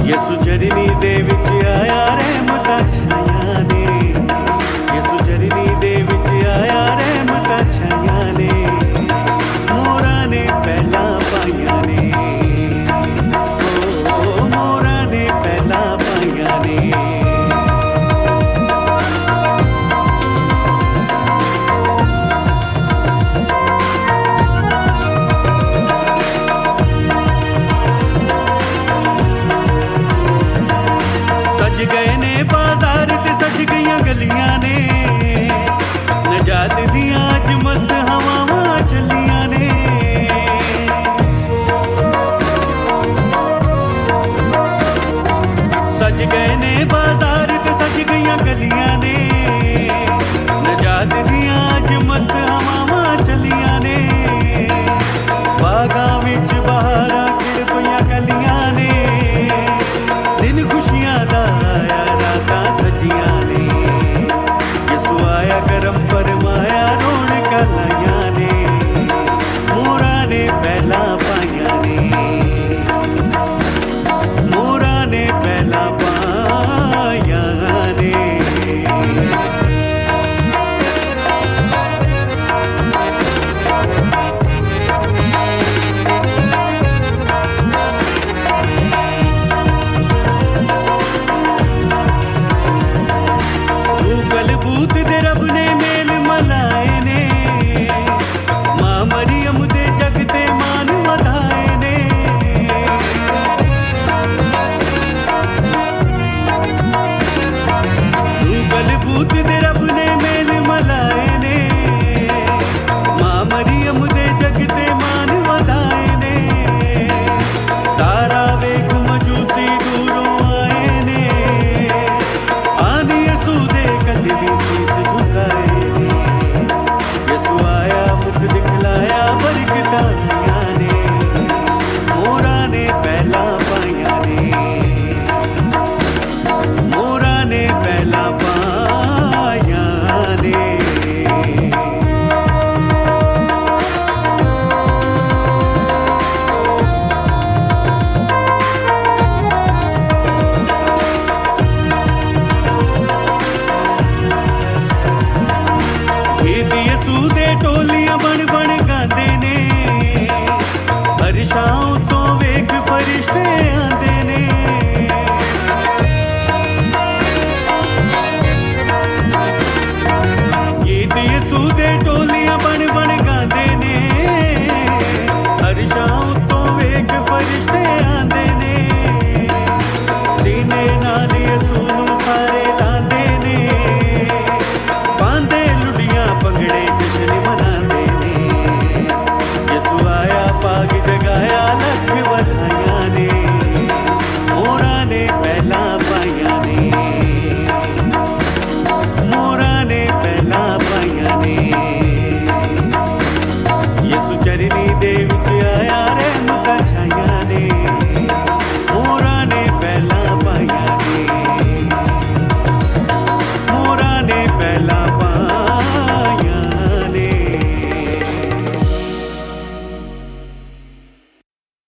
यसु चरनी दे विच आया रहमतां छाइयां ने, यसु चरनी दे विच आया रहमतां छाइयां ने, मोरा ने पहला पाइयां ने, ओ मोरा ने पहला पाइयां ने। सज गए ने बाजार ते सज गईयां गलियां ने, नजात दियां अज मस्त हवावां चलियां ने। सज गए ने बाजार ते सज गईयां गलियां ने,